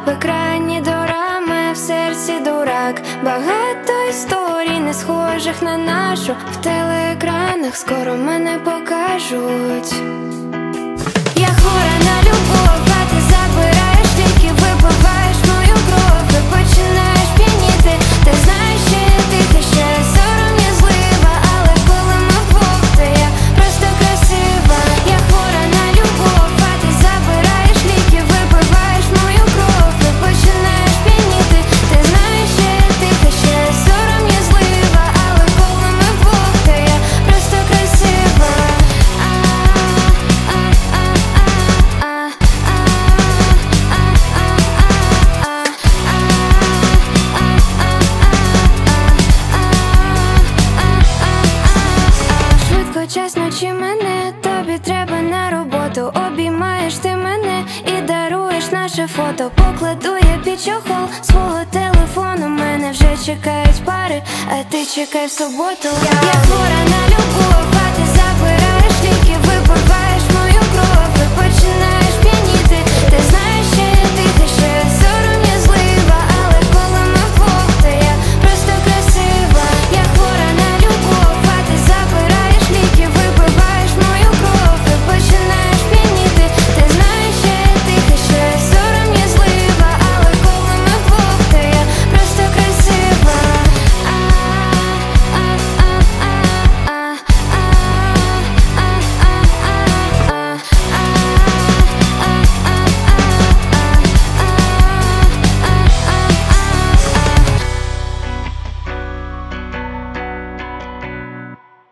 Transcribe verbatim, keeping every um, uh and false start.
В екрані дорами, в серці дурак. Багато історій, не схожих на нашу. В телеекранах скоро мене покажуть. Я хвора на любов, а ти забираєш, тільки випиваєш мою кров. Ти починаєш п'яніти, ти знаєш, що я тихо, що я сором'язлива. Але коли ми вдвох, то я просто красива. Я хвора на любов, а ти забираєш ліки, випиваєш мою кров. Ти починаєш п'яніти, ти знаєш, що я тихо, що я сором'язлива. Але коли ми вдвох, то я просто красива. Швидко час ночі мене, тобі треба на роботу. Обіймаєш ти мене і даруєш наше фото. Покладу я під чохол свого телефону. Мене вже чекають пари, а ти чекай в суботу. Я хвора на любов, а ти забираєш ліки, випиваєш мою кров. Ти починаєш п'яніти, ти знаєш,